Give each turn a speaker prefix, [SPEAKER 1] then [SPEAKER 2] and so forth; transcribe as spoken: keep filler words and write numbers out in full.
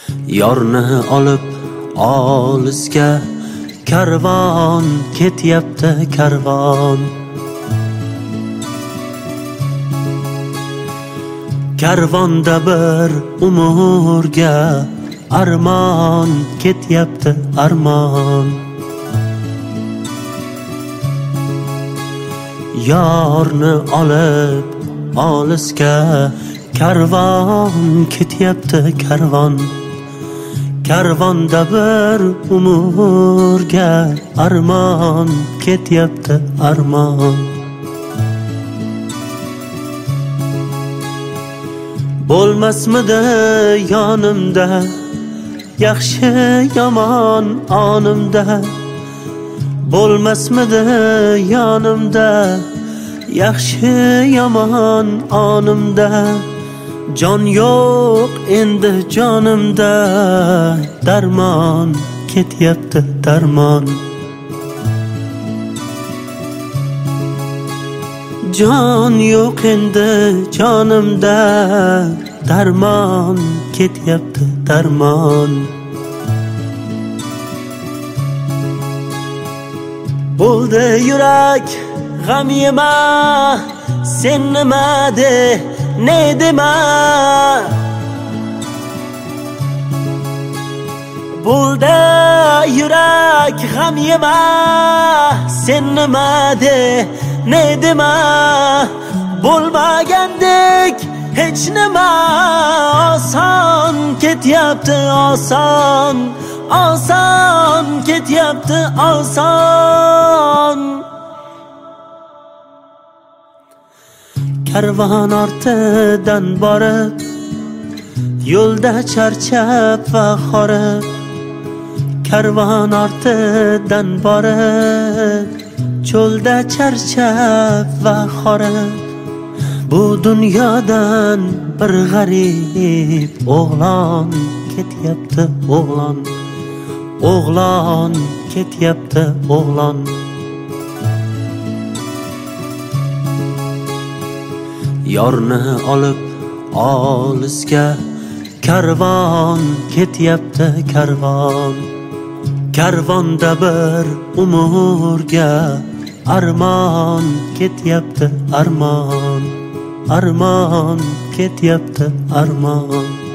[SPEAKER 1] Yorni olib olisga karvon ketyapti, karvon. Karvonda bir umurga armon ketyapti, armon. Yorni olib olisga karvon ketyapti, karvon. Karvonda bir umurga armon ketyapti, armon. Bo'lmasmidi yonimda yaxshi yomon onimda? Bo'lmasmidi yonimda yaxshi yomon onimda? Jon yo'q endi jonimda, darmon ketyapti, darmon. Jon yo'q endi jonimda, darmon ketyapti, darmon. Bo'ldi yurak g'am yema, sen nima de ne dema. Bo'ldi yurak g'am yema, sen nima de ne dema. Bo'lmagandek hech nima, oson ketyapti, oson, oson ketyapti, oson. Karvon ortidan borib, yo'lda charchab va horib. Karvon ortidan borib, cho'lda charchab va horib. Bu dunyodan bir g'arib o'g'lon ketyapti, o'g'lon. O'g'lon ketyapti, o'g'lon. Yorni olib olisga karvon ketyapti, karvon. Karvonda bir umurga armon ketyapti, armon. Armon ketyapti, armon.